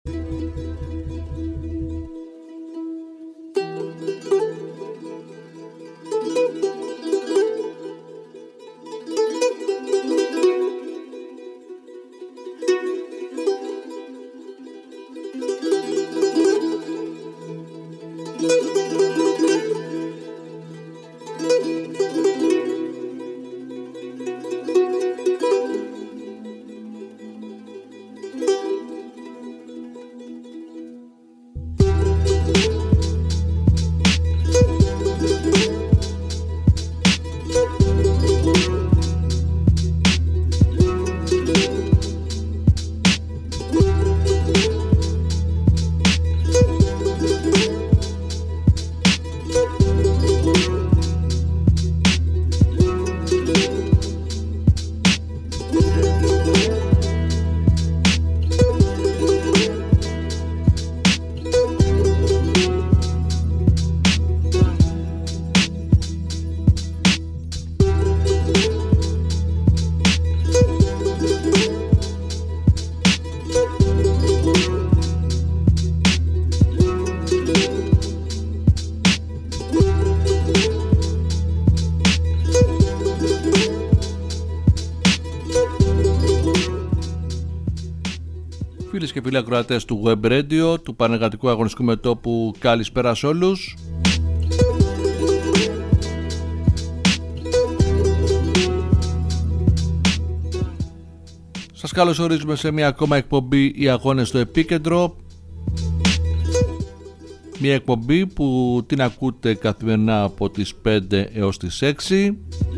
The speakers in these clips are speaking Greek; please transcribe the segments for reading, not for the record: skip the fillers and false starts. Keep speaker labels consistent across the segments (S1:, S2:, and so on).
S1: Φίλες και φίλοι ακροατές του Web Radio, του Πανεργατικού Αγωνιστικού Μετώπου, καλησπέρα σε όλους. Σας καλωσορίζουμε σε μια ακόμα εκπομπή «Οι Αγώνες στο Επίκεντρο». Μια εκπομπή που την ακούτε καθημερινά από τις 5 έως τις 6.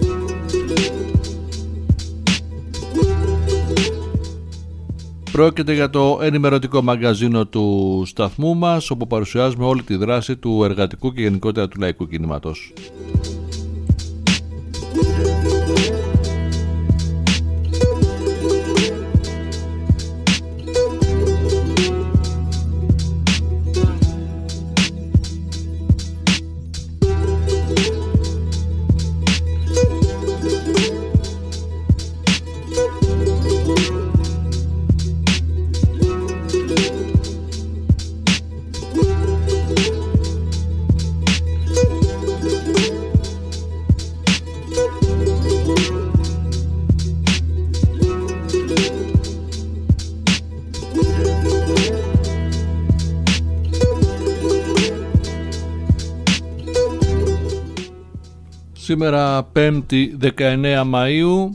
S1: Πρόκειται για το ενημερωτικό μαγκαζίνο του σταθμού μας, όπου παρουσιάζουμε όλη τη δράση του εργατικού και γενικότερα του λαϊκού κινήματος. Σήμερα 5η 19 Μαΐου.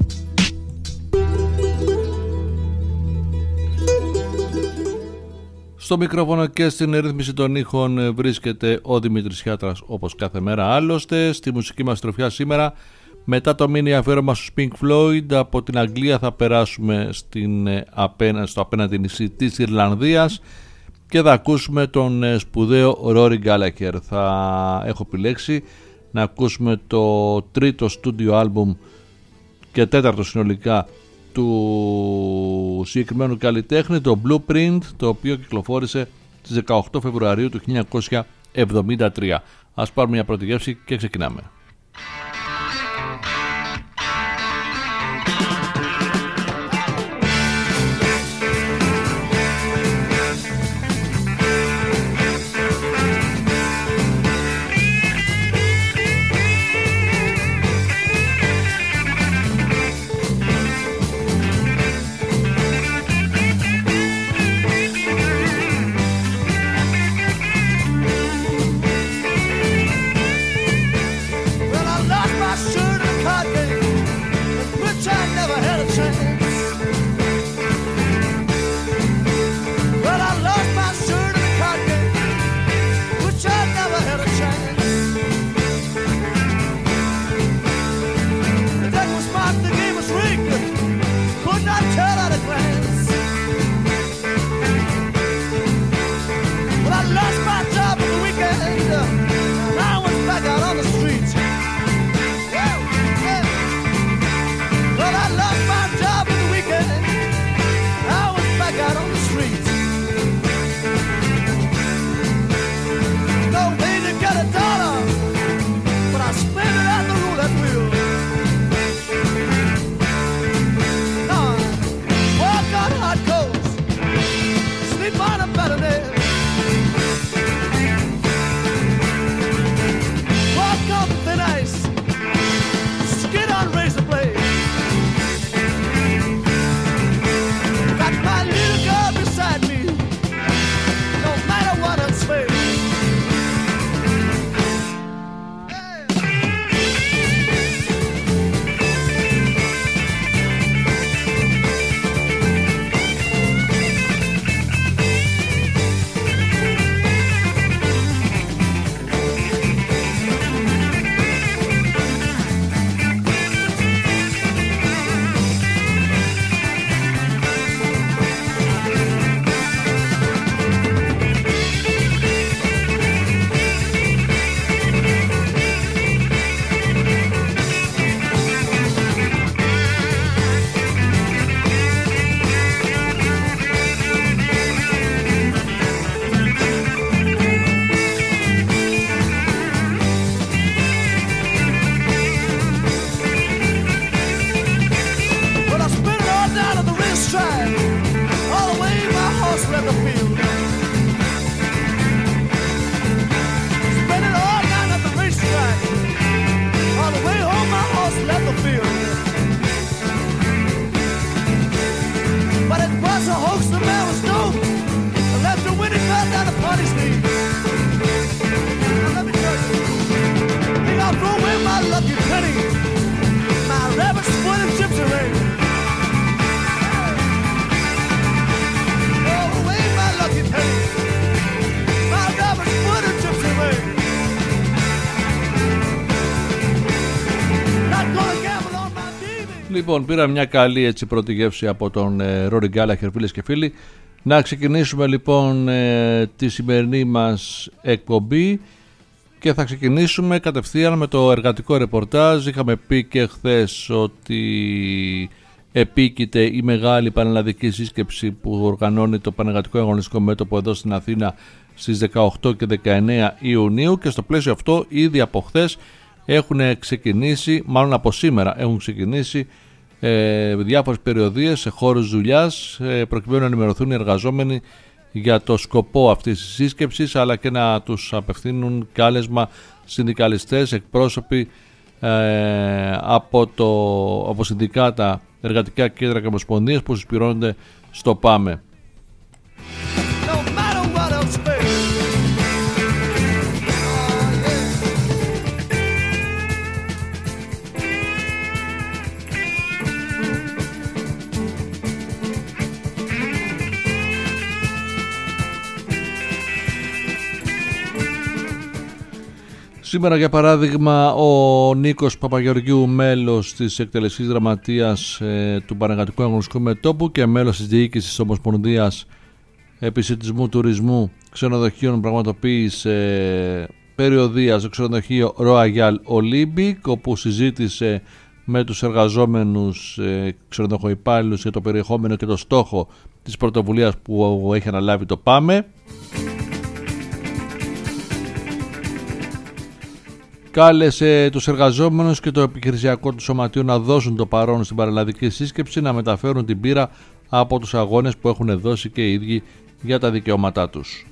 S1: Στο μικρόφωνο και στην ρύθμιση των ήχων βρίσκεται ο Δημήτρης Χιάτρας, όπως κάθε μέρα άλλωστε. Στη μουσική μας τροφιά σήμερα, μετά το μίνι αφιέρωμα στους Pink Floyd, από την Αγγλία θα περάσουμε στο απέναντι νησί της Ιρλανδίας και θα ακούσουμε τον σπουδαίο Rory Gallagher. Θα έχω επιλέξει να ακούσουμε το τρίτο στούντιο άλμπουμ και τέταρτο συνολικά του συγκεκριμένου καλλιτέχνη, το Blueprint, το οποίο κυκλοφόρησε στις 18 Φεβρουαρίου του 1973. Ας πάρουμε μια πρώτη γεύση και ξεκινάμε. Λοιπόν, πήρα μια καλή έτσι πρώτη γεύση από τον Rory Gallagher, φίλες και φίλοι. Να ξεκινήσουμε λοιπόν τη σημερινή μας εκπομπή και θα ξεκινήσουμε κατευθείαν με το εργατικό ρεπορτάζ. Είχαμε πει και χθες ότι επίκειται η μεγάλη πανελλαδική σύσκεψη που οργανώνει το Πανεργατικό Αγωνιστικό Μέτωπο εδώ στην Αθήνα στις 18 και 19 Ιουνίου, και στο πλαίσιο αυτό ήδη από χθες έχουν ξεκινήσει, μάλλον από σήμερα έχουν ξεκινήσει διάφορες περιοδίες σε χώρους δουλειάς προκειμένου να ενημερωθούν οι εργαζόμενοι για το σκοπό αυτής της σύσκεψης, αλλά και να τους απευθύνουν κάλεσμα συνδικαλιστές, εκπρόσωποι από συνδικάτα, εργατικά κέντρα και ομοσπονδίες που συσπηρώνονται στο ΠΑΜΕ. Σήμερα, για παράδειγμα, ο Νίκος Παπαγεωργίου, μέλος της εκτελεστικής γραμματείας του Πανεργατικού Αγωνιστικού Μετώπου και μέλος της διοίκησης της Ομοσπονδίας Επισιτισμού Τουρισμού Ξενοδοχείων, πραγματοποίησε περιοδεία στο ξενοδοχείο Royal Olympic, όπου συζήτησε με τους εργαζόμενους ξενοδοχοϊπάλληλους για το περιεχόμενο και το στόχο της πρωτοβουλίας που έχει αναλάβει το ΠΑΜΕ. Κάλεσε τους εργαζόμενους και το επιχειρησιακό του σωματείο να δώσουν το παρόν στην πανελλαδική σύσκεψη, να μεταφέρουν την πείρα από τους αγώνες που έχουν δώσει και οι ίδιοι για τα δικαιώματά τους.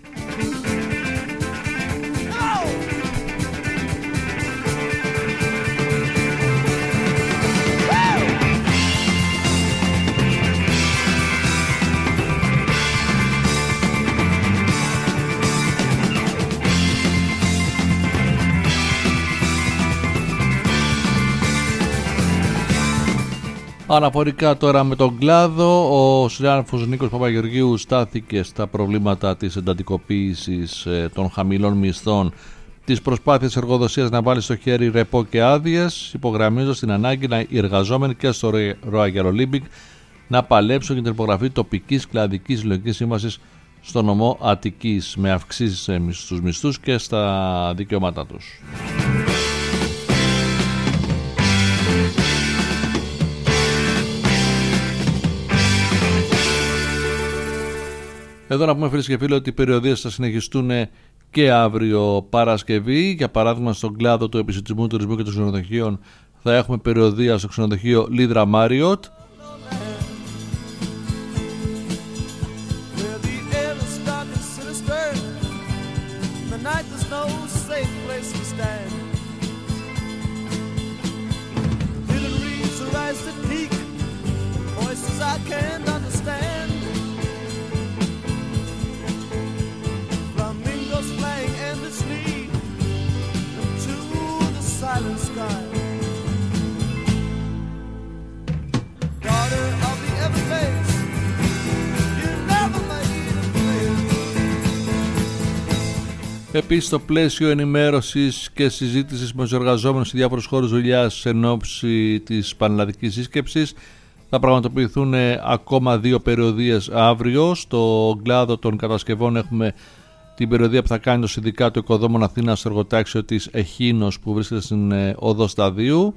S1: Αναφορικά τώρα με τον κλάδο, ο συνάδελφος Νίκος Παπαγεωργίου στάθηκε στα προβλήματα της εντατικοποίησης των χαμηλών μισθών, της προσπάθειας εργοδοσίας να βάλει στο χέρι ρεπό και άδειες, υπογραμμίζοντας την ανάγκη οι εργαζόμενοι και στο Royal Olympic να παλέψουν για την υπογραφή τοπικής κλαδικής συλλογικής σύμβασης στο νομό Αττικής, με αυξήσεις στους μισθούς και στα δικαιώματά τους. Εδώ να πούμε, φίλες και φίλοι, ότι οι περιοδίες θα συνεχιστούν και αύριο Παρασκευή. Για παράδειγμα, στον κλάδο του επισιτισμού, τουρισμού και των ξενοδοχείων θα έχουμε περιοδία στο ξενοδοχείο Λίδρα Μάριοτ. Επίσης, στο πλαίσιο ενημέρωσης και συζήτησης με τους εργαζόμενους σε διάφορους χώρους δουλειάς εν ώψη της πανελλαδικής σύσκεψης, θα πραγματοποιηθούν ακόμα 2 περιοδίες αύριο. Στο κλάδο των κατασκευών έχουμε την περιοδία που θα κάνει το Συνδικάτο Οικοδόμων Αθήνας στο εργοτάξιο της Εχίνος, που βρίσκεται στην Οδό Σταδίου.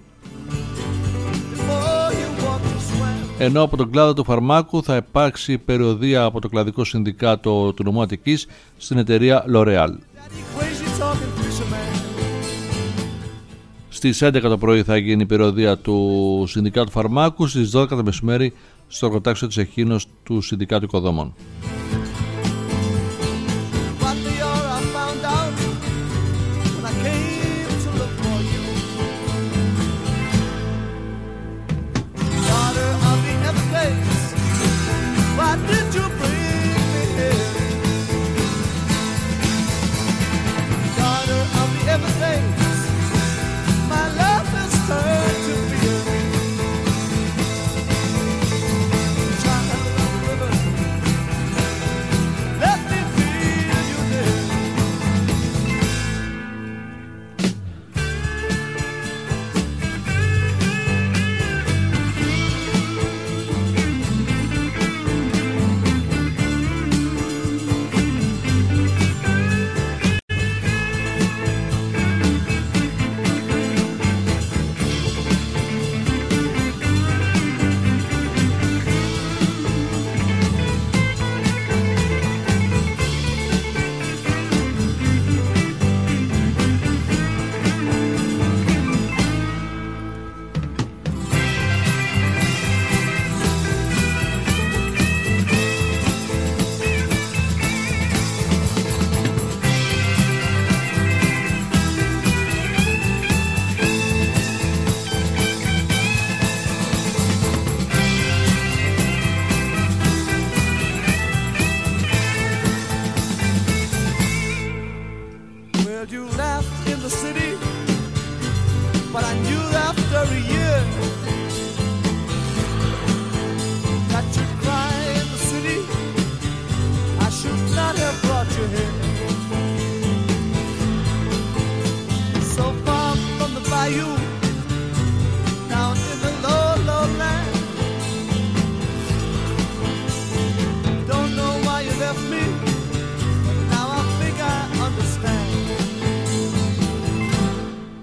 S1: Ενώ από τον κλάδο του φαρμάκου θα υπάρξει περιοδία από το κλαδικό συνδικάτο του νομού Αττικής στην εταιρεία L'Oréal. Στις 11 το πρωί θα γίνει η περιοδία του Συνδικάτου Φαρμάκου, στις 12 το μεσημέρι στο εργοτάξιο της Εχίνος του Συνδικάτου Οικοδόμων.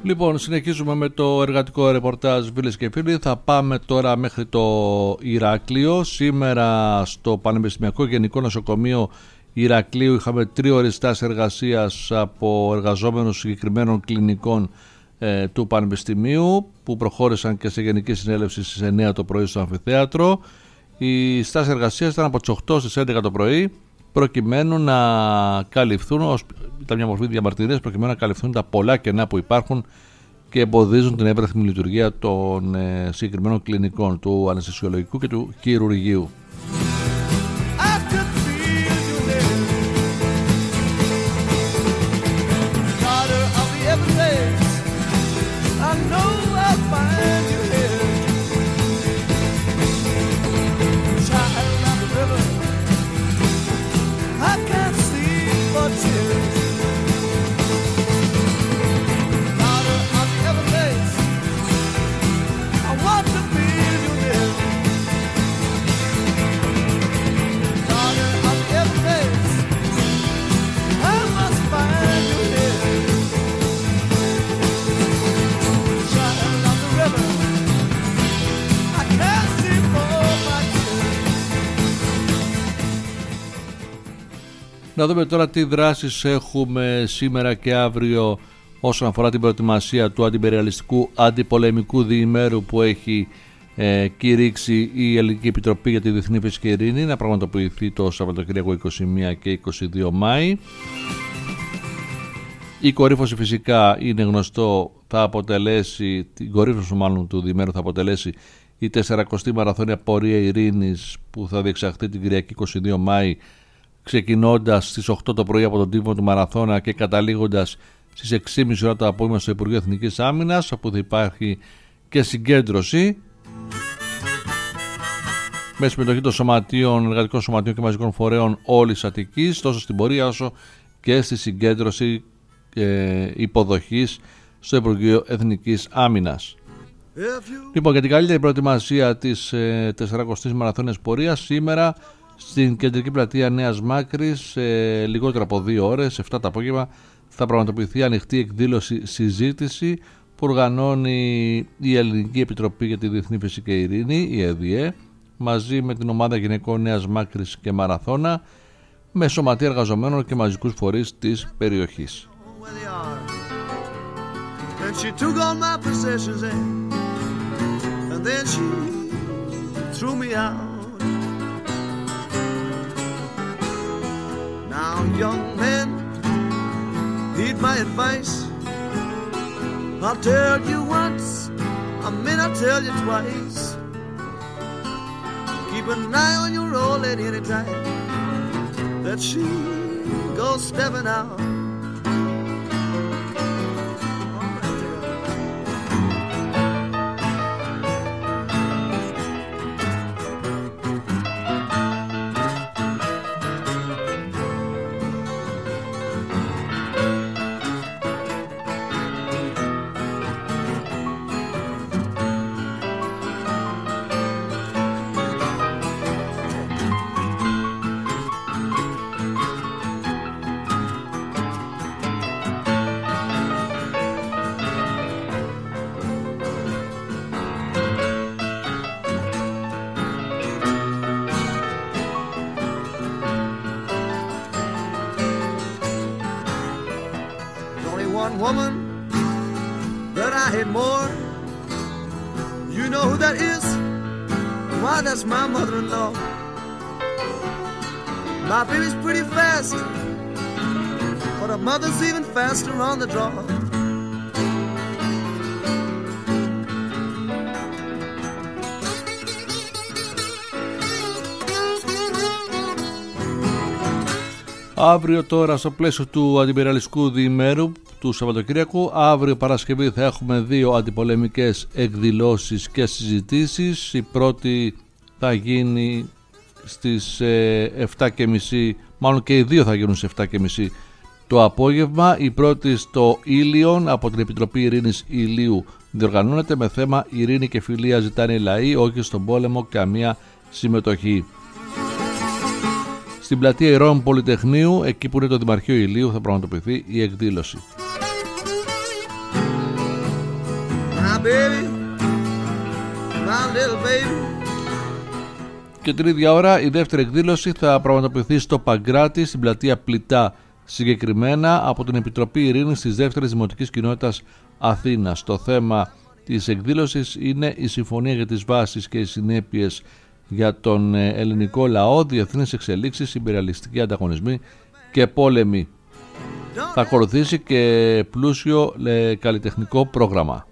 S1: Λοιπόν, συνεχίζουμε με το εργατικό ρεπορτάζ, φίλες και φίλοι. Θα πάμε τώρα μέχρι το Ηράκλειο. Σήμερα στο Πανεπιστημιακό Γενικό Νοσοκομείο Ηρακλείου είχαμε 3 ώρες στάση εργασίας από εργαζόμενους συγκεκριμένων κλινικών του Πανεπιστημίου, που προχώρησαν και σε γενική συνέλευση στις 9 το πρωί στο αμφιθέατρο. Η στάση εργασίας ήταν από τις 8 στις 11 το πρωί, προκειμένου να καλυφθούν, ήταν μια μορφή διαμαρτυρίας, προκειμένου να καλυφθούν τα πολλά κενά που υπάρχουν και εμποδίζουν την εύρυθμη λειτουργία των συγκεκριμένων κλινικών, του αναισθησιολογικού και του χειρουργείου. Να δούμε τώρα τι δράσεις έχουμε σήμερα και αύριο όσον αφορά την προετοιμασία του αντιπεριαλιστικού αντιπολεμικού διημέρου που έχει κηρύξει η Ελληνική Επιτροπή για τη Διεθνή Φυσική Ειρήνη, να πραγματοποιηθεί το Σαββατοκύριακο 21 και 22 Μάη. Η κορύφωση φυσικά είναι γνωστό, θα αποτελέσει, την κορύφωση μάλλον του διημέρου θα αποτελέσει η 40η Μαραθώνια Πορεία Ειρήνης που θα διεξαχθεί την Κυριακή 22 Μάη, ξεκινώντας στις 8 το πρωί από τον τύπο του Μαραθώνα και καταλήγοντας στις 6.30 ώρα το απόγευμα στο Υπουργείο Εθνικής Άμυνας, όπου θα υπάρχει και συγκέντρωση με συμμετοχή των σωματείων, εργατικών σωματείων και μαζικών φορέων όλης Αττικής, τόσο στην πορεία όσο και στη συγκέντρωση υποδοχής στο Υπουργείο Εθνικής Άμυνας. Λοιπόν, για την καλύτερη προετοιμασία της 40ης Μαραθώνιας Πορείας, σήμερα στην κεντρική πλατεία Νέας Μάκρης, λιγότερο από 2 ώρες, 7 το απόγευμα, θα πραγματοποιηθεί ανοιχτή εκδήλωση συζήτηση που οργανώνει η Ελληνική Επιτροπή για τη Διεθνή Φυσική Ειρήνη, η ΕΔΙΕ, μαζί με την ομάδα γυναικών Νέας Μάκρης και Μαραθώνα, με σωματεία εργαζομένων και μαζικούς φορείς της περιοχής.
S2: Now, young men, heed my advice. I'll tell you once, I may not tell you twice. Keep an eye on your old lady anytime that she goes stepping out. Woman that I hate more. You know who that is? Why, that's my mother-in-law. My baby's pretty fast, but her mother's even faster on the draw.
S1: Αύριο τώρα, στο πλαίσιο του αντιπεριαλιστικού διημέρου του Σαββατοκύριακου, αύριο Παρασκευή θα έχουμε 2 αντιπολεμικές εκδηλώσεις και συζητήσεις. Η πρώτη θα γίνει στις 7.30, μάλλον και οι 2 θα γίνουν στις 7.30 το απόγευμα. Η πρώτη στο Ήλιον από την Επιτροπή Ειρήνης Ηλίου διοργανώνεται με θέμα «Ειρήνη και φιλία ζητάνε οι λαοί, όχι στον πόλεμο καμία συμμετοχή». Στην πλατεία Ηρώων Πολυτεχνείου, εκεί που είναι το Δημαρχείο Ηλίου, θα πραγματοποιηθεί η εκδήλωση.
S2: baby, my little baby.
S1: Και την ίδια ώρα η δεύτερη εκδήλωση θα πραγματοποιηθεί στο Παγκράτη, στην πλατεία Πλητά, συγκεκριμένα από την Επιτροπή Ειρήνης της Δεύτερης Δημοτικής Κοινότητας Αθήνας. Το θέμα της εκδήλωσης είναι η Συμφωνία για τις Βάσεις και οι συνέπειες για τον ελληνικό λαό, διεθνείς εξελίξεις, ιμπεριαλιστικοί ανταγωνισμοί και πόλεμοι. Θα ακολουθήσει και πλούσιο καλλιτεχνικό πρόγραμμα.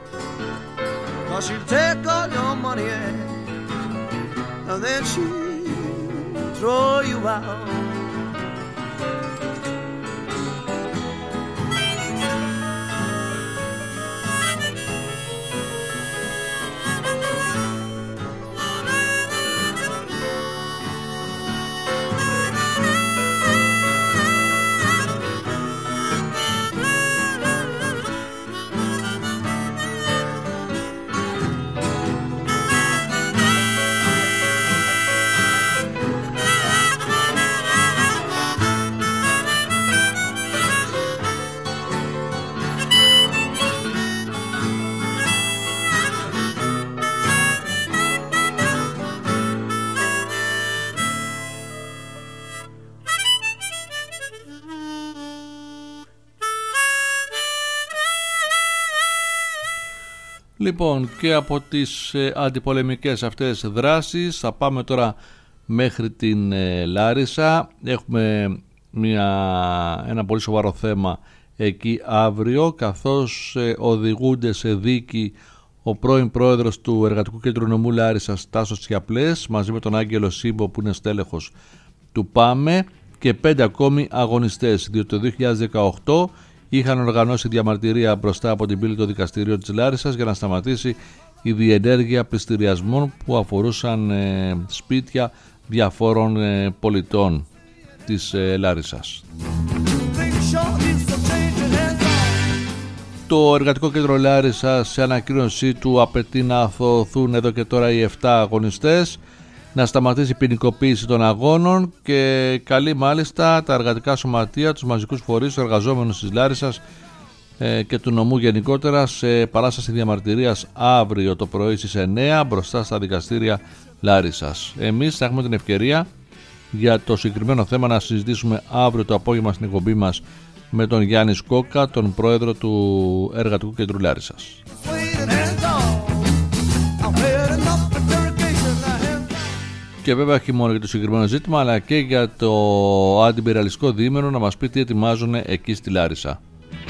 S1: Λοιπόν, και από τις αντιπολεμικές αυτές δράσεις θα πάμε τώρα μέχρι την Λάρισα. Έχουμε ένα πολύ σοβαρό θέμα εκεί αύριο, καθώς οδηγούνται σε δίκη ο πρώην πρόεδρος του Εργατικού Κέντρου Νομού Λάρισσας, Τάσος Τσιαπλές, μαζί με τον Άγγελο Σύμπο που είναι στέλεχος του ΠΑΜΕ, και 5 ακόμη αγωνιστές, διότι το 2018 είχαν οργανώσει διαμαρτυρία μπροστά από την πύλη των δικαστηρίων της Λάρισσας για να σταματήσει η διενέργεια πληστηριασμών που αφορούσαν σπίτια διαφόρων πολιτών της Λάρισσας. Το Εργατικό Κέντρο Λάρισσας σε ανακοίνωσή του απαιτεί να αθωωωθούν εδώ και τώρα οι 7 αγωνιστές, να σταματήσει η ποινικοποίηση των αγώνων και καλεί μάλιστα τα εργατικά σωματεία, τους μαζικούς φορείς, τους εργαζόμενους της Λάρισσας και του νομού γενικότερα σε παράσταση διαμαρτυρίας αύριο το πρωί στις 9 μπροστά στα δικαστήρια Λάρισσας. Εμείς θα έχουμε την ευκαιρία για το συγκεκριμένο θέμα να συζητήσουμε αύριο το απόγευμα στην εκπομπή μας με τον Γιάννη Σκόκα, τον πρόεδρο του Εργατικού Κέντρου Λάρισσας. Και βέβαια όχι μόνο για το συγκεκριμένο ζήτημα, αλλά και για το αντιπεριαλιστικό διήμερο, να μας πει τι ετοιμάζουν εκεί στη Λάρισα.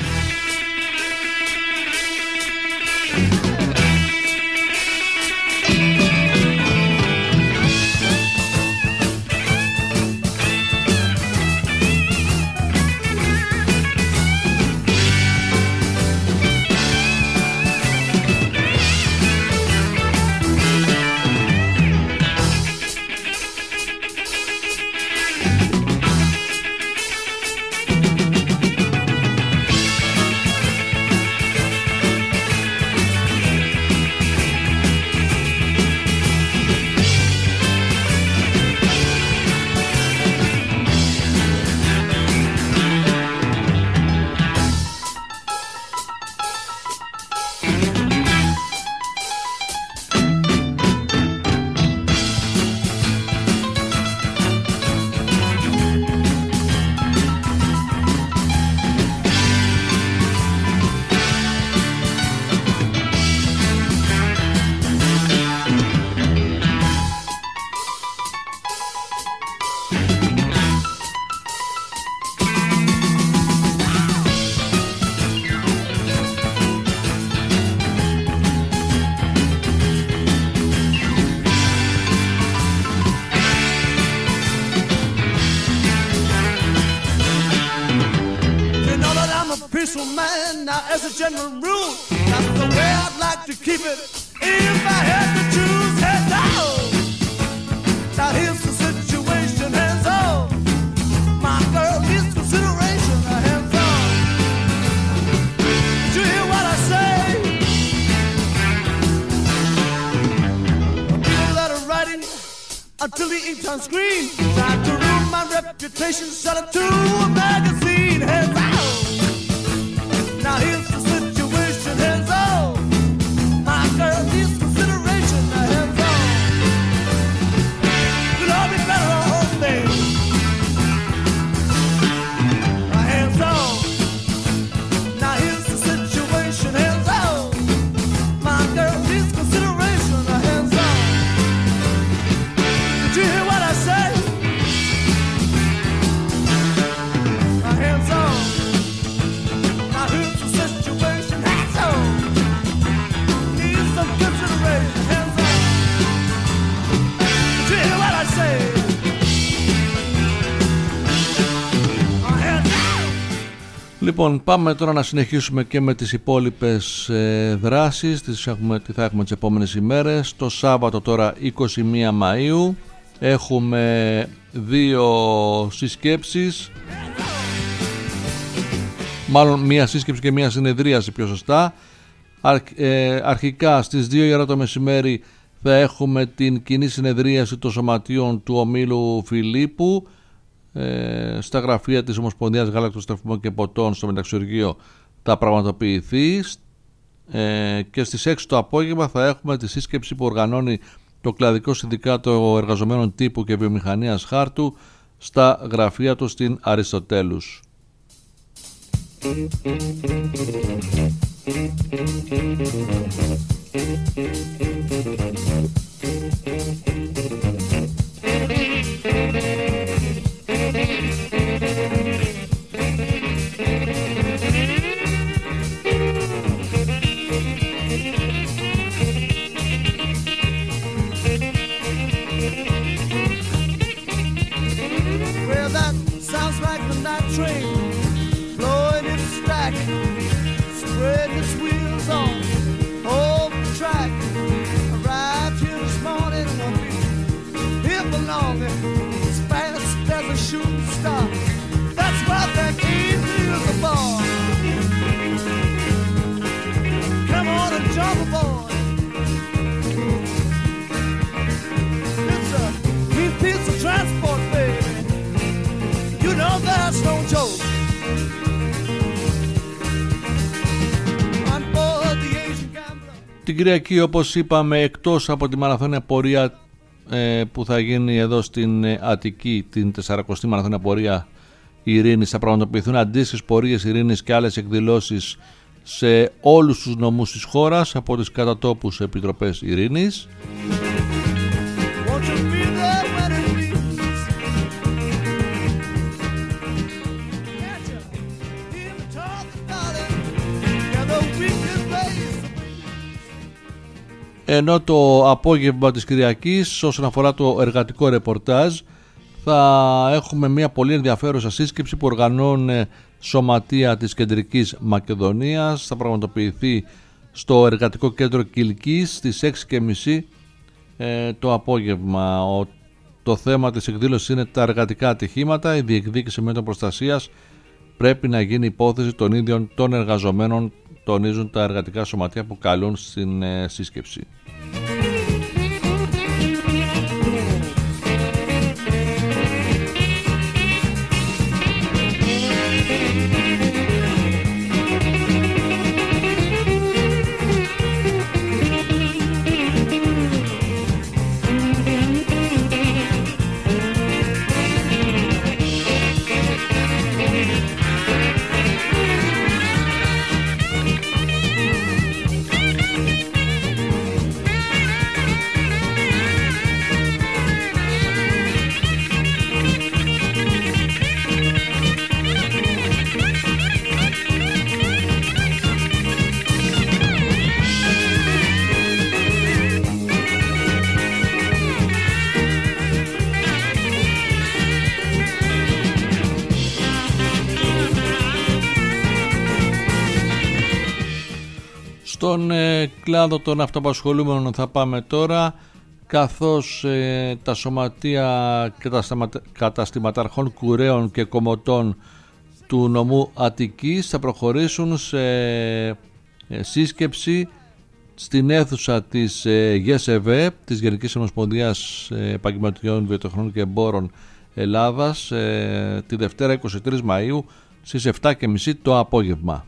S2: Until the ink on screen, tried to ruin my reputation, sell it to a magazine. Hands out. Now here's the situation. Hands out.
S1: Λοιπόν, πάμε τώρα να συνεχίσουμε και με τις υπόλοιπες δράσεις. Τι θα έχουμε τις επόμενες ημέρες. Το Σάββατο τώρα 21 Μαΐου έχουμε 2 συσκέψεις. Μάλλον μία σύσκεψη και μία συνεδρίαση πιο σωστά. Αρχικά στις 2 η ώρα το μεσημέρι θα έχουμε την κοινή συνεδρίαση των σωματείων του ομίλου Φιλίππου στα γραφεία της Ομοσπονδίας Γάλακτος, Τροφίμων και Ποτών στο Μεταξιουργείο θα πραγματοποιηθεί, και στις 6 το απόγευμα θα έχουμε τη σύσκεψη που οργανώνει το Κλαδικό Συνδικάτο Εργαζομένων Τύπου και Βιομηχανίας Χάρτου στα γραφεία του στην Αριστοτέλους. Την Κυριακή, όπως είπαμε, εκτός από τη μαραθώνια πορεία που θα γίνει εδώ στην Αττική, την 40η μαραθώνια πορεία Ειρήνης, θα πραγματοποιηθούν αντίστοιχες πορείες Ειρήνης και άλλες εκδηλώσεις σε όλους τους νομούς της χώρας από τις κατατόπους επιτροπές Ειρήνης. Ενώ το απόγευμα της Κυριακής, όσον αφορά το εργατικό ρεπορτάζ, θα έχουμε μια πολύ ενδιαφέρουσα σύσκεψη που οργανώνει σωματεία της Κεντρικής Μακεδονίας. Θα πραγματοποιηθεί στο Εργατικό Κέντρο Κιλκής στις 6:30 το απόγευμα. Το θέμα της εκδήλωσης είναι τα εργατικά ατυχήματα. Η διεκδίκηση μέτρων προστασίας πρέπει να γίνει υπόθεση των ίδιων των εργαζομένων, τονίζουν τα εργατικά σωματεία που καλούν στην σύσκεψη. Στον κλάδο των αυτοαπασχολούμενων θα πάμε τώρα, καθώς τα σωματεία καταστηματαρχών κουρέων και κομμωτών του νομού Αττικής θα προχωρήσουν σε σύσκεψη στην αίθουσα της ΓΕΣΕΒΕ, της Γενικής Ομοσπονδίας Επαγγελματιών Βιοτεχνών και Εμπόρων Ελλάδας, τη Δευτέρα 23 Μαΐου στις 7:30 το απόγευμα.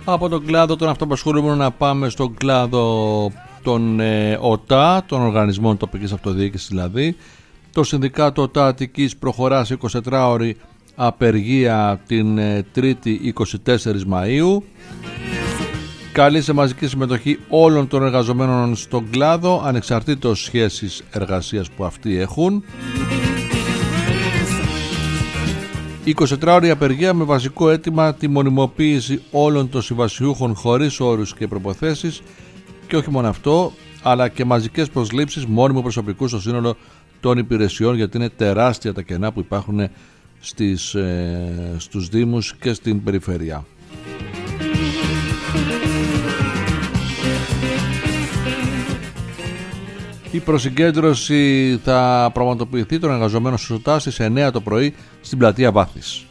S1: Από τον κλάδο των αυτοαπασχολούμενων να πάμε στον κλάδο των ΟΤΑ, των Οργανισμών Τοπικής Αυτοδιοίκησης δηλαδή. Το Συνδικάτο ΟΤΑ Αττικής προχωρά σε 24ωρη απεργία την 3η 24 Μαΐου. Καλεί σε μαζική συμμετοχή όλων των εργαζομένων στον κλάδο, ανεξαρτήτως σχέσης εργασίας που αυτοί έχουν. 24ωρη απεργία με βασικό αίτημα τη μονιμοποίηση όλων των συμβασιούχων χωρίς όρους και προποθέσεις, και όχι μόνο αυτό, αλλά και μαζικές προσλήψεις μόνιμου προσωπικού στο σύνολο των υπηρεσιών, γιατί είναι τεράστια τα κενά που υπάρχουν στους Δήμους και στην περιφέρεια. Η προσυγκέντρωση θα πραγματοποιηθεί των εργαζομένων στους ΟΤΑ στις 9 το πρωί στην πλατεία Βάθης.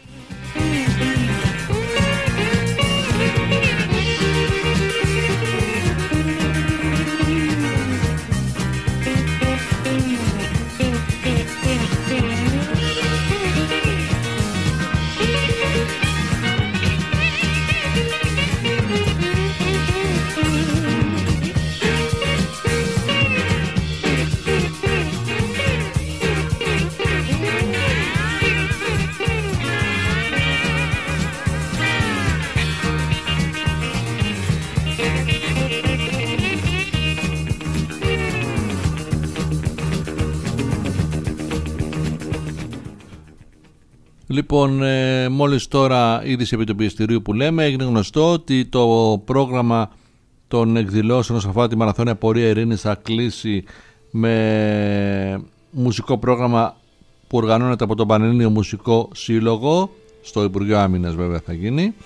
S1: Λοιπόν, μόλις τώρα είδηση επί του πιεστηρίου που λέμε, έγινε γνωστό ότι το πρόγραμμα των εκδηλώσεων όσον αφορά τη Μαραθώνια Πορεία Ειρήνης θα κλείσει με μουσικό πρόγραμμα που οργανώνεται από τον Πανελλήνιο Μουσικό Σύλλογο, στο Υπουργείο Άμυνας βέβαια θα γίνει.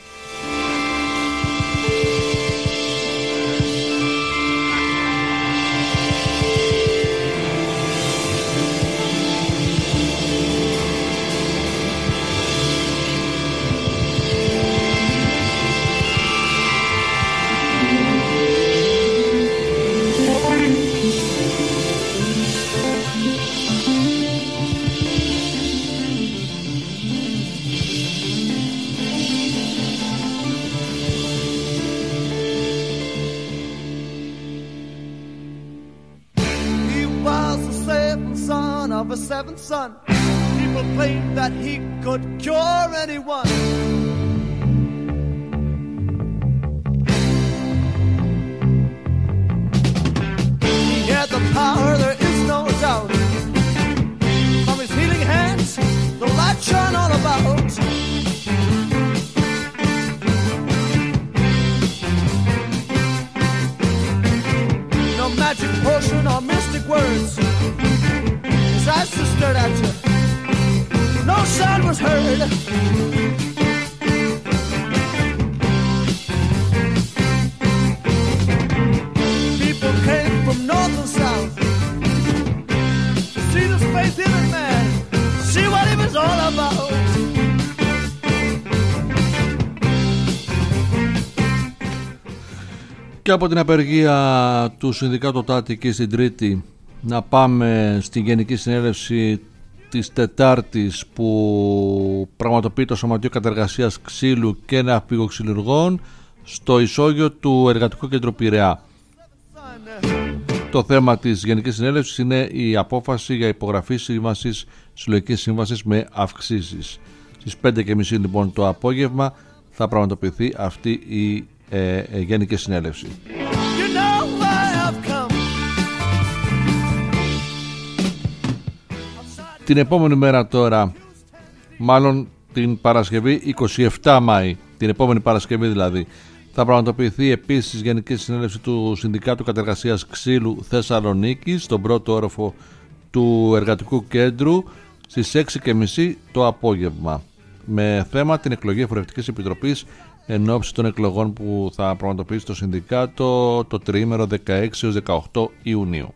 S2: Son, people claimed that he could cure anyone. He had the power, there is no doubt. From his healing hands, the light shone all about. No magic potion or mystic words. I stared at you. No sound was heard. People came from north and south to see this faith-healing man, see what he was all about.
S1: Και από την απεργία του Συνδικάτου ΟΤΑ Αττικής στην Τρίτη να πάμε στην Γενική Συνέλευση της Τετάρτης που πραγματοποιεί το Σωματείο Κατεργασίας Ξύλου και Ναυπηγοξυλουργών στο ισόγειο του Εργατικού Κέντρου Πειραιά. Το θέμα της Γενικής Συνέλευσης είναι η απόφαση για υπογραφή σύμβασης, συλλογικής σύμβασης με αυξήσεις. Στις 5:30 λοιπόν το απόγευμα θα πραγματοποιηθεί αυτή η Γενική Συνέλευση. Την επόμενη μέρα τώρα, μάλλον την Παρασκευή 27 Μάη, την επόμενη Παρασκευή δηλαδή, θα πραγματοποιηθεί επίσης Γενική Συνέλευση του Συνδικάτου Κατεργασίας Ξύλου Θεσσαλονίκης στον πρώτο όροφο του Εργατικού Κέντρου στις 6:30 το απόγευμα, με θέμα την εκλογή Εφορευτικής Επιτροπής εν ώψη των εκλογών που θα πραγματοποιήσει το Συνδικάτο το τριήμερο 16-18 Ιουνίου.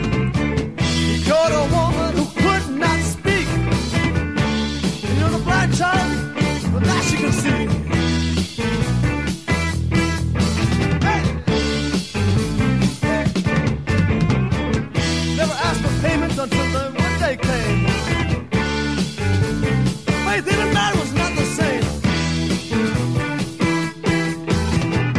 S2: Until the one day came, faith in a man was not the same.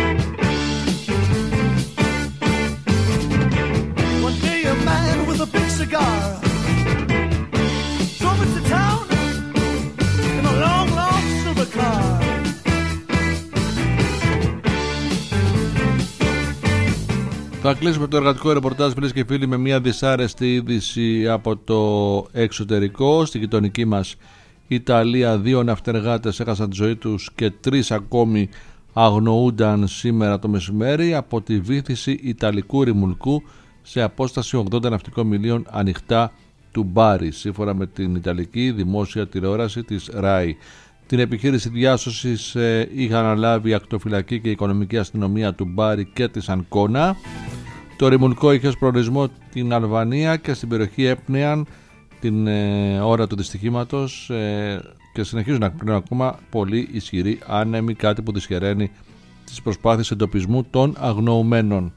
S1: Θα κλείσουμε το εργατικό ρεπορτάζ, φίλες και φίλοι, με μια δυσάρεστη είδηση από το εξωτερικό. Στη γειτονική μας Ιταλία 2 ναυτεργάτες έχασαν τη ζωή τους και 3 ακόμη αγνοούνταν σήμερα το μεσημέρι από τη βύθιση Ιταλικού ρημουλκού σε απόσταση 80 ναυτικών μιλίων ανοιχτά του Μπάρι, σύμφωνα με την Ιταλική δημόσια τηλεόραση της RAI. Την επιχείρηση διάσωσης είχαν αναλάβει η ακτοφυλακή και η οικονομική αστυνομία του Μπάρι και της Ανκόνα. Το ρημουλκό είχε ως προορισμό την Αλβανία και στην περιοχή έπνεαν την ώρα του δυστυχήματος και συνεχίζουν να εκπνέουν ακόμα πολύ ισχυροί άνεμοι, κάτι που δυσχεραίνει τις προσπάθειες εντοπισμού των αγνοουμένων.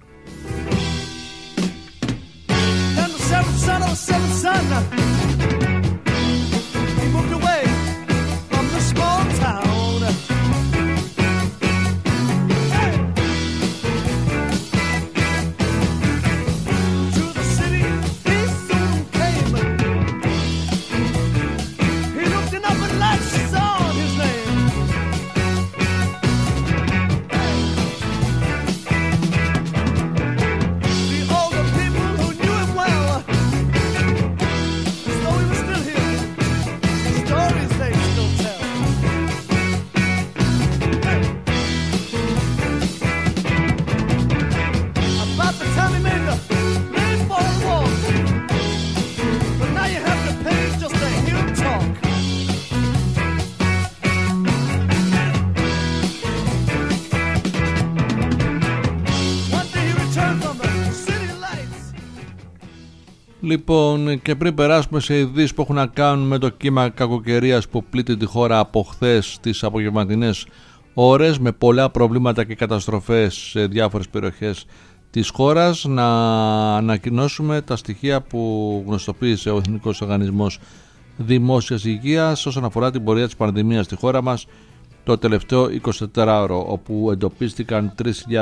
S1: Λοιπόν, και πριν περάσουμε σε ειδήσεις που έχουν να κάνουν με το κύμα κακοκαιρίας που πλήττει τη χώρα από χθες τις απογευματινές ώρες, με πολλά προβλήματα και καταστροφές σε διάφορες περιοχές της χώρας, να ανακοινώσουμε τα στοιχεία που γνωστοποίησε ο Εθνικός Οργανισμός Δημόσιας Υγείας όσον αφορά την πορεία της πανδημίας στη χώρα μας το τελευταίο 24ωρο, όπου εντοπίστηκαν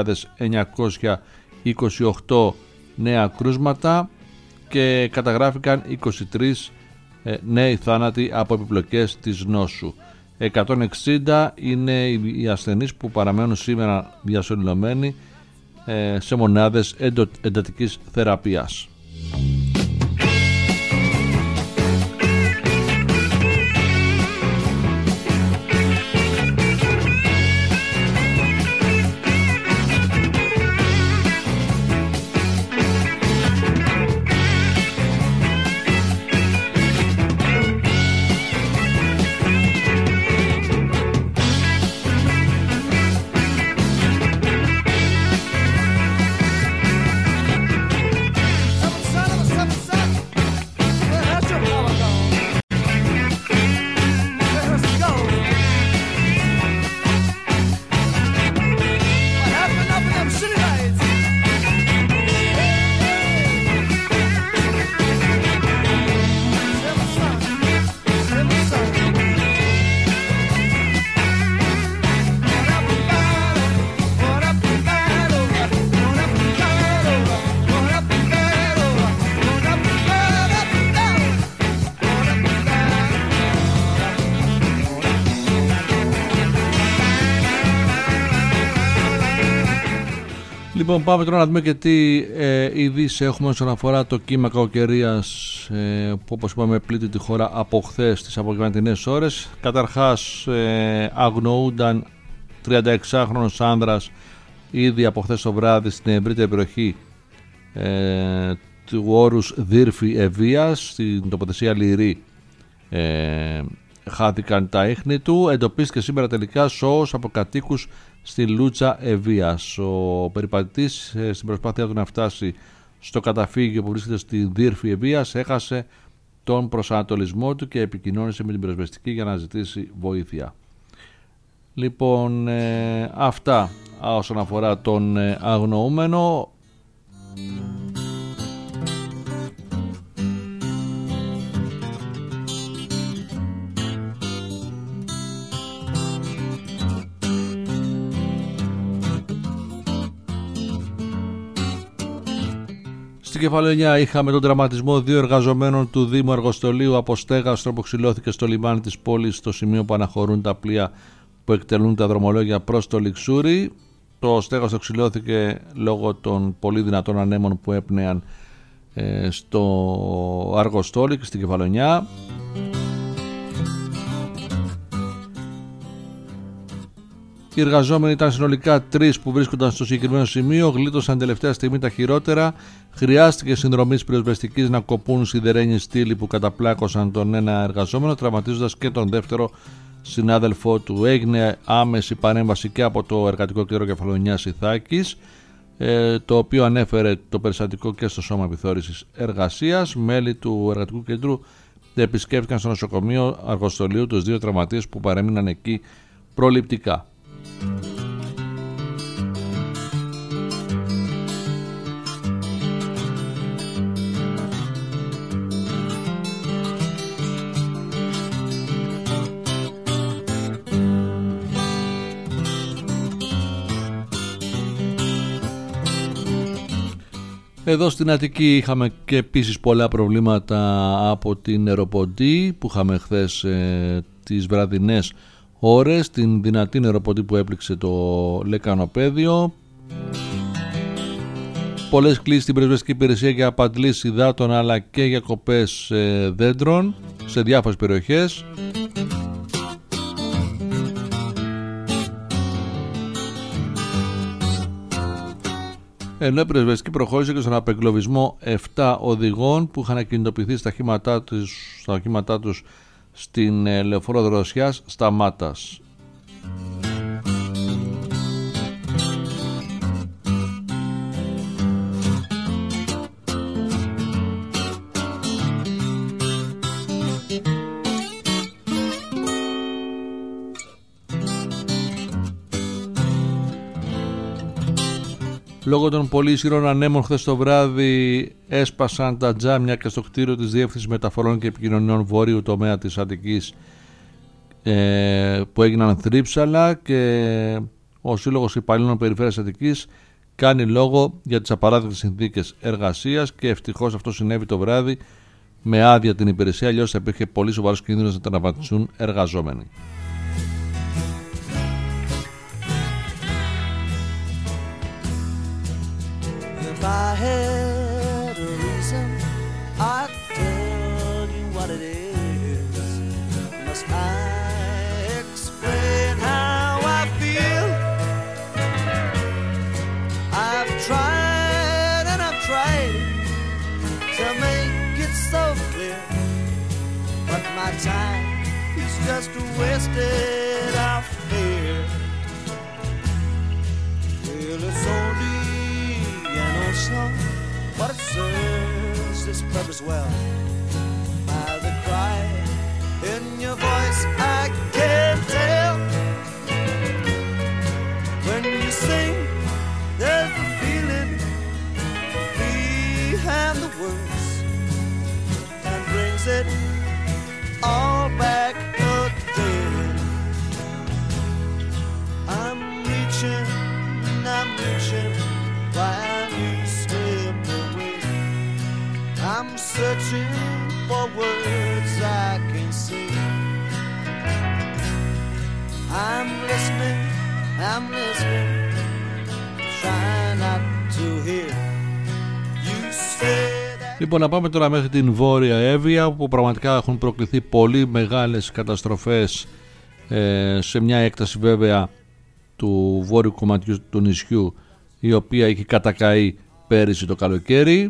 S1: 3.928 νέα κρούσματα και καταγράφηκαν 23 νέοι θάνατοι από επιπλοκές της νόσου. 160 είναι οι ασθενείς που παραμένουν σήμερα διασωληνωμένοι σε μονάδες εντατικής θεραπείας. Λοιπόν, πάμε τώρα να δούμε και τι ειδήσεις έχουμε όσον αφορά το κύμα κακοκαιρίας που, όπως είπαμε, πλήττει τη χώρα από χθες τις απογευματινές ώρες. Καταρχάς αγνοούνταν 36χρονος άνδρας ήδη από χθες το βράδυ στην ευρύτερη περιοχή του όρους Δύρφη Ευβίας, στην τοποθεσία Λυρή. Χάθηκαν τα ίχνη του. Εντοπίστηκε σήμερα τελικά σώος από κατοίκους στη Λούτσα Ευβίας. Ο περιπατητής στην προσπάθειά του να φτάσει στο καταφύγιο που βρίσκεται στη Δύρφη Ευβίας έχασε τον προσανατολισμό του και επικοινώνησε με την πυροσβεστική για να ζητήσει βοήθεια. Λοιπόν, αυτά όσον αφορά τον αγνοούμενο. Στην Κεφαλαιονιά είχαμε τον τραυματισμό 2 εργαζομένων του Δήμου Αργοστολίου από στέγαστρο που ξυλώθηκε στο λιμάνι της πόλης, στο σημείο που αναχωρούν τα πλοία που εκτελούν τα δρομολόγια προς το Λιξούρι. Το στέγαστρο εξηλώθηκε λόγω των πολύ δυνατών ανέμων που έπνεαν στο Αργοστόλι και στην Κεφαλονιά. Οι εργαζόμενοι ήταν συνολικά 3 που βρίσκονταν στο συγκεκριμένο σημείο, γλίτωσαν τελευταία στιγμή τα χειρότερα. Χρειάστηκε συνδρομής πυροσβεστικής να κοπούν σιδερένιοι στήλοι που καταπλάκωσαν τον ένα εργαζόμενο, τραυματίζοντας και τον δεύτερο συνάδελφό του. Έγινε άμεση παρέμβαση και από το Εργατικό Κέντρο Κεφαλονιάς Ιθάκης, το οποίο ανέφερε το περιστατικό και στο Σώμα Επιθεώρησης Εργασίας. Μέλη του Εργατικού Κέντρου επισκέφθηκαν στο νοσοκομείο Αργοστολίου τους 2 τραυματίες που παρέμειναν εκεί προληπτικά. Εδώ στην Αττική είχαμε και επίσης πολλά προβλήματα από την νεροποντή που είχαμε χθες τις βραδινές ώρες, την δυνατή νεροποντή που έπληξε το λεκανοπέδιο. Πολλές κλήσεις στην πυροσβεστική υπηρεσία για απαντλήσεις υδάτων αλλά και για κοπές δέντρων σε διάφορες περιοχές. Ενώ η πυροσβεστική προχώρησε και στον απεγκλωβισμό 7 οδηγών που είχαν κινητοποιηθεί στα οχήματά τους στην λεωφόρο Δροσιάς Σταμάτας. Λόγω των πολύ ισχυρών ανέμων χθες το βράδυ έσπασαν τα τζάμια και στο κτίριο της Διεύθυνσης Μεταφορών και Επικοινωνιών Βόρειου τομέα της Αττικής που έγιναν θρύψαλα, και ο Σύλλογος Υπαλλήλων Περιφέρειας Αττικής κάνει λόγο για τις απαράδεκτες συνθήκες εργασίας, και ευτυχώς αυτό συνέβη το βράδυ με άδεια την υπηρεσία, αλλιώς θα υπήρχε πολύ σοβαρός κίνδυνος να τραυματιστούν εργαζόμενοι.
S2: If I had a reason, I'd tell you what it is. Must I explain how I feel? I've tried and I've tried to make it so clear, but my time is just wasted out here. Well, it's only song, but it serves its purpose well. By the cry in your voice, I can tell. When you sing, there's the feeling behind the words that brings it all back again. I'm reaching, while you slip away. I'm searching for words I can see. I'm listening, trying not to hear you say that.
S1: Λοιπόν, να πάμε τώρα μέχρι την Βόρεια Εύβοια, όπου πραγματικά έχουν προκληθεί πολύ μεγάλες καταστροφές σε μια έκταση βέβαια του βόρειου κομματιού του νησιού, η οποία έχει κατακαεί πέρυσι το καλοκαίρι,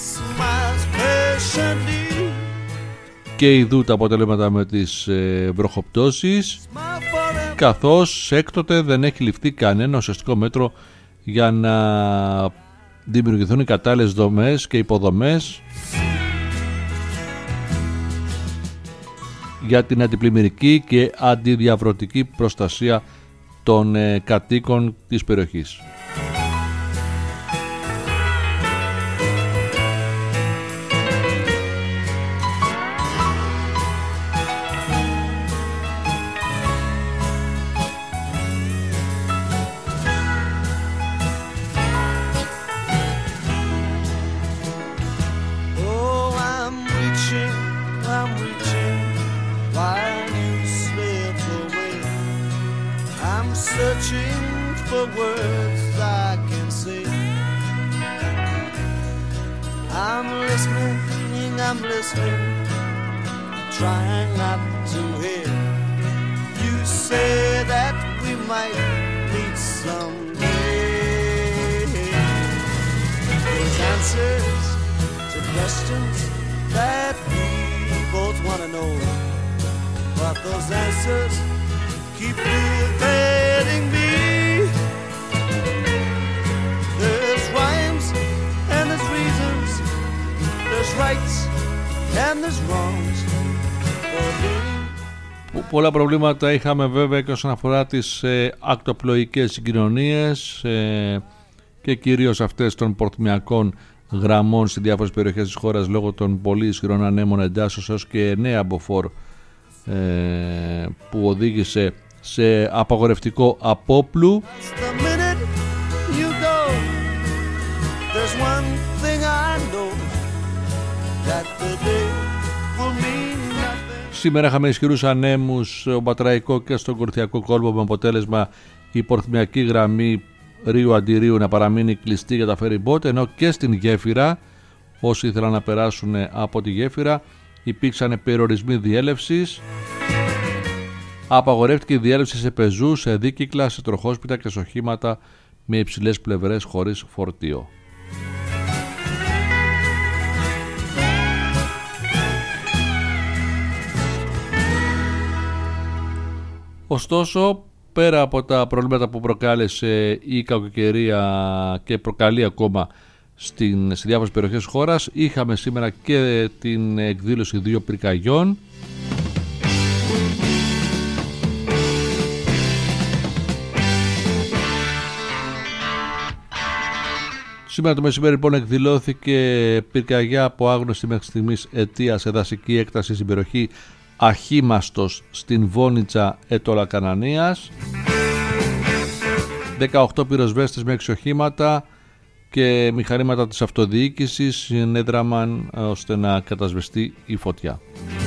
S1: και ειδού τα αποτελέσματα με τις βροχοπτώσεις, καθώς έκτοτε δεν έχει ληφθεί κανένα ουσιαστικό μέτρο για να δημιουργηθούν οι κατάλληλες δομές και υποδομές για την αντιπλημμυρική και αντιδιαβρωτική προστασία των κατοίκων της περιοχής.
S2: I'm I'm searching for words I can say. I'm listening, trying not to hear. You say that we might meet someday. There's answers to questions that we both want to know, but those answers keep evading me. There's rhymes and there's reasons, there's rights and there's wrongs.
S1: Πολλά προβλήματα είχαμε βέβαια και όσον αφορά τις ακτοπλοϊκές συγκοινωνίες και κυρίως αυτές των πορτιμιακών γραμμών σε διάφορες περιοχές της χώρας λόγω των πολύ ισχυρών ανέμων εντάσσεως έως και νέα μποφόρ που οδήγησε σε απαγορευτικό απόπλου. Σήμερα είχαμε ισχυρούς ανέμους στον Πατραϊκό και στον Κορινθιακό κόλπο με αποτέλεσμα η πορτιμιακή γραμμή Ρίου Αντιρίου να παραμείνει κλειστή για τα ferry boat, ενώ και στην γέφυρα όσοι ήθελαν να περάσουν από τη γέφυρα υπήρξαν περιορισμοί διέλευσης. Απαγορεύτηκε η διέλευση σε πεζούς, σε δίκυκλα, σε τροχόσπιτα και σε οχήματα με υψηλές πλευρές χωρίς φορτίο. Ωστόσο, πέρα από τα προβλήματα που προκάλεσε η κακοκαιρία και προκαλεί ακόμα σε διάφορες περιοχές της χώρας, είχαμε σήμερα και την εκδήλωση 2 πυρκαγιών. Σήμερα το μεσημέρι λοιπόν εκδηλώθηκε πυρκαγιά από άγνωστη μέχρι στιγμής αιτία σε δασική έκταση στην περιοχή Αχίμαστος στην Βόνιτσα Ετώλα Κανανίας. 18 πυροσβέστες με 6 οχήματα και μηχανήματα της αυτοδιοίκησης συνέδραμαν ώστε να κατασβεστεί η φωτιά.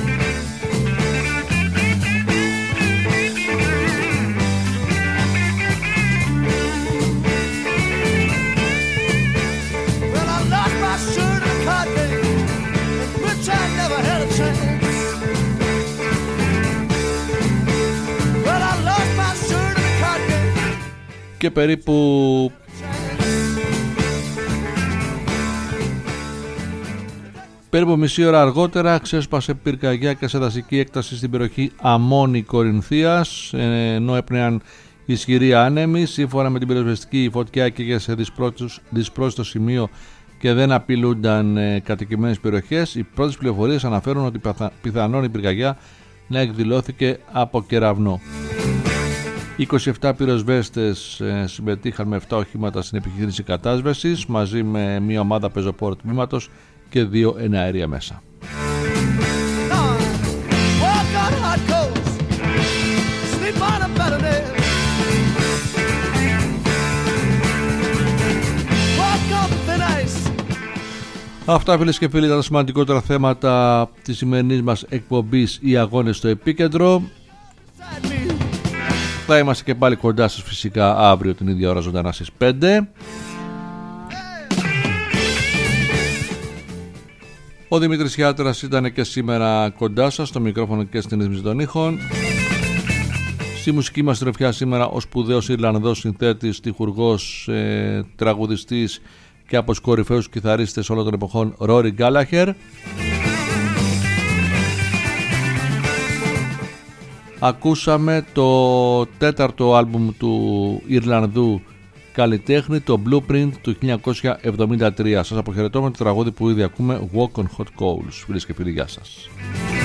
S1: Και περίπου μισή ώρα αργότερα ξέσπασε πυρκαγιά και σε δασική έκταση στην περιοχή Αμμόνη Κορινθίας, ενώ έπνεαν ισχυροί άνεμοι. Σύμφωνα με την πυροσβεστική, η φωτιά έκαιγε σε δυσπρόσιτο σημείο και δεν απειλούνταν κατοικημένες περιοχές. Οι πρώτες πληροφορίες αναφέρουν ότι πιθανόν η πυρκαγιά να εκδηλώθηκε από κεραυνό. 27 πυροσβέστες συμμετείχαν με 7 οχήματα στην επιχείρηση κατάσβεσης μαζί με μια ομάδα πεζοπόρου τμήματος και 2 εναέρια μέσα. Αυτά, φίλες και φίλοι, ήταν τα σημαντικότερα θέματα της σημερινής μας εκπομπής, οι αγώνες στο επίκεντρο. Θα είμαστε και πάλι κοντά σας φυσικά αύριο την ίδια ώρα ζωντανά στις 5. Ο Δημήτρης Χιάτρας ήταν και σήμερα κοντά σας στο μικρόφωνο και στην ρύθμιση των ήχων. Στη μουσική μας τροφιά σήμερα ο σπουδαίος Ιρλανδός συνθέτης, τυχουργός, τραγουδιστής και από τους κορυφαίους κιθαρίστες όλων των εποχών Ρόρι Γκάλαχερ. Ακούσαμε το 4ο άλμπουμ του Ιρλανδού καλλιτέχνη, το Blueprint του 1973. Σας αποχαιρετώ με το τραγούδι που ήδη ακούμε, Walk on Hot Coals. Φίλες και φίλοι, γεια σας.